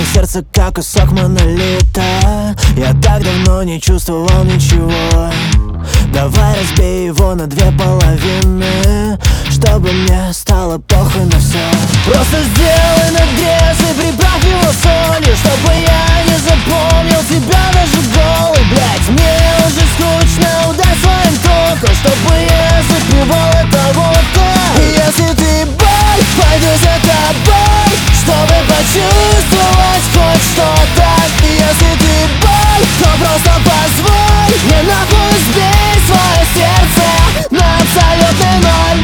сердце как кусок монолита. Я так давно не чувствовал ничего. Давай разбей его на две половины, чтобы мне стало похуй на все. Просто сделай надрез и приправь его солью, чтобы я не запомнил тебя даже голый. Блять, мне уже скучно, ударь своим током, чтобы я запивал это водка. Если ты боль, пойду за тобой, чтобы почувствовать хоть что-то. Если ты боль, то просто позволь мне нахуй сбить свое сердце на абсолютный ноль.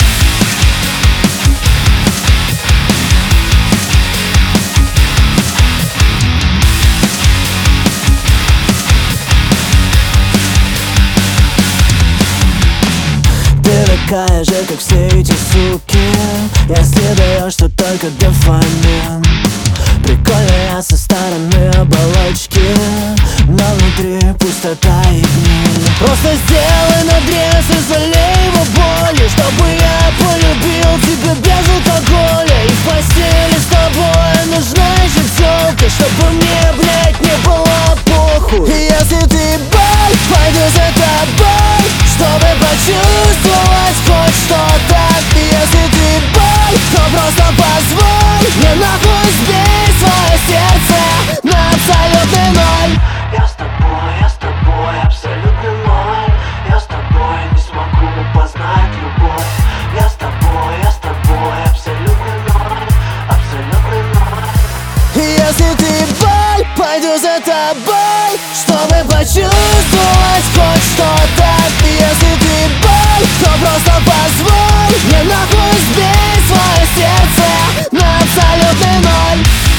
Ты такая же, как все эти суки, если даешь, что только дофамин. Прикольная со стороны оболочки, но внутри пустота и гниль. Просто сделай надрез и залей его болью, чтобы я полюбил тебя без алкоголя. И в постели с тобой нужна еще тёлка, чтобы мне, блять, не было похуй. И если ты боль, пойду за тобой, чтобы почувствовать хоть что-то. И если ты боль, то просто позволь мне нахуй сбить свое сердце на абсолютный ноль. Я с тобой, абсолютный ноль. Я с тобой не смогу познать любовь. Я с тобой, абсолютный ноль, абсолютный ноль. И если ты боль, пойду за тобой, чтобы почувствовать хоть что-то. И если ты боль, то просто позволь мне нахуй сбить свое сердце на абсолютный ноль.